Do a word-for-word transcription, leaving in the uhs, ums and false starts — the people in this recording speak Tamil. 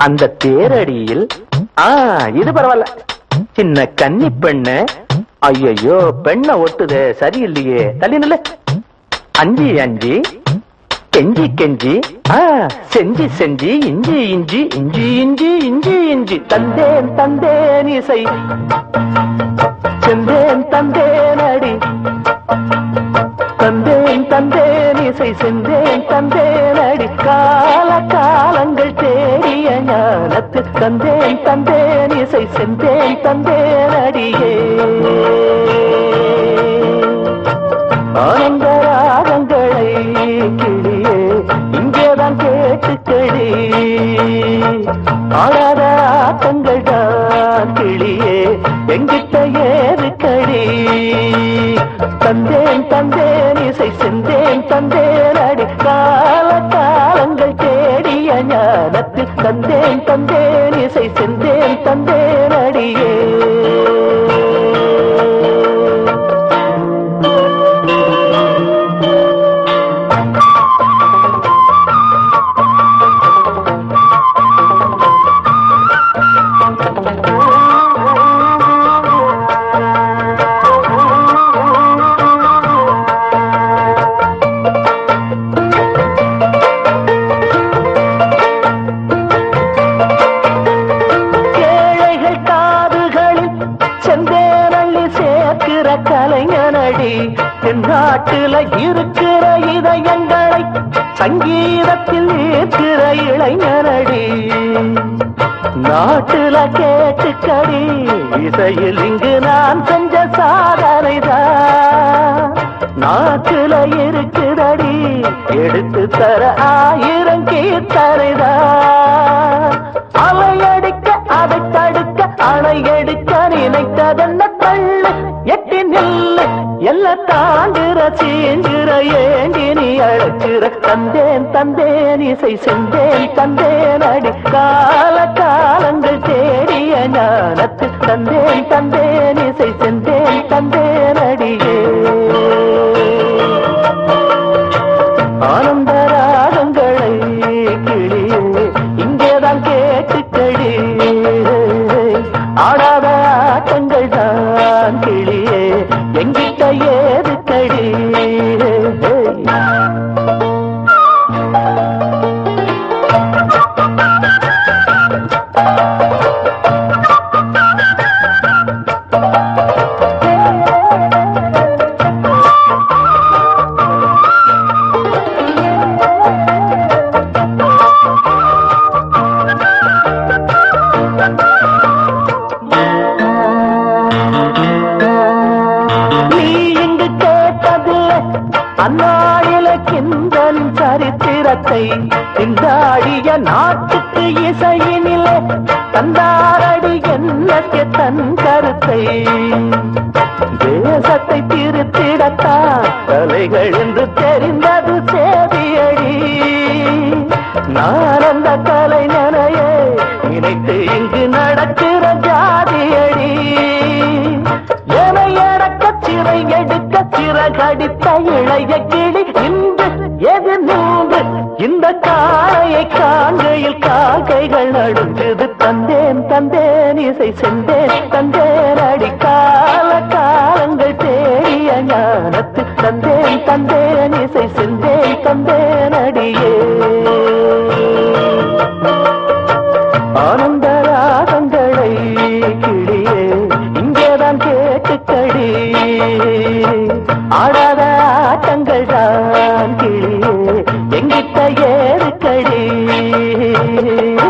அந்த தேரடியில் ஆ இது பரவாயில்ல. சின்ன கன்னி பெண்ணு. ஐயோ பெண்ணை ஒட்டுது சரியில்லையே. தள்ளி நில்ல. அஞ்சி அஞ்சி கெஞ்சி கெஞ்சி ஆ செஞ்சி செஞ்சி இஞ்சி இஞ்சி இஞ்சி இஞ்சி இஞ்சி இஞ்சி தந்தேன் தந்தேன் இசை செந்தேன் தந்தேன் அடி தந்தேன் தந்தேன் இசை செந்தேன் தந்தேன் அடி கால காலங்கள் தேடிய ஞானத்து தந்தேன் தந்தேன் இசை செந்தேன் தந்தேன் அடியே ஆனந்த ராகங்களை கிளியே இங்கேதான் கேட்டுக்கடி ஆடாத ஆட்டங்கள் தான் கிளியே எங்கிட்ட ஏறுக்கடி தந்தேன் தந்தேன் இசை செந்தேன் தந்தேன் அடி கால காலங்கள் தேடிய ஞானத்து தந்தேன் தந்தேன் இசை செந்தேன் தந்தேன் அடியே நாட்டில இருக்கிற இதயங்களை சங்கீதத்தில் இருக்கிற இளைஞனடி நாட்டில கேட்டுக்கடி இசையில் இங்கு நான் செஞ்ச சாதனைதான் நாட்டில இருக்குதடி எடுத்து தர ஆயிரம் கீர்த்தனைதான் அலையடிக்க அதை தடுக்க அணை எடுக்க நினைத்ததென்ன தள்ளு எட்டி நில்லு எல்லாம் தாண்டுற சீங்குற ஏங்கி நீ அழைச்சிற தந்தேன் தந்தேன் இசை செந்தேன் தந்தேன் அடி கால காலங்கள் தேடிய ஞானத்து தந்தேன் தந்தேன் இசை செந்தேன் தந்தேன் அடியே ஆனந்த ராகங்களை கிளியே இங்கேதான் கேட்டுக்கடி ஆடாத ஆட்டங்கள் தான் கிளியே எங்கிட்ட ஏதுக்கடி அந்நாளில கிந்தனின் சரித்திரத்தை திண்டாடிய நாட்டுக்கு இசையினிலே தந்தாரடி என்னಕ್ಕೆ தன் கருத்தை தேசத்தை திருத்திடத்தான் கலைகள் என்று தெரிந்தது சேதியடி நான் அந்த கலைஞனையே நினைத்து இங்கு நடக்கிற ஜாதியடி எனை அடக்க சிறை எடுக்க சிறகடித்த இளைய கிளி இன்று எது நூறு இந்த காளையை காண்கையில் காக்கைகள் நடுங்குது தந்தேன் தந்தேன் இசை செந்தேன் தந்தேன் அடி கால காலங்கள் தேடிய ஞானத்து தந்தேன் தந்தேன் இசை செந்தேன் தந்தேன் அடியே ஆனந்த ராகங்களை கிளியே இங்கேதான் கேட்டுக்கடி ஆட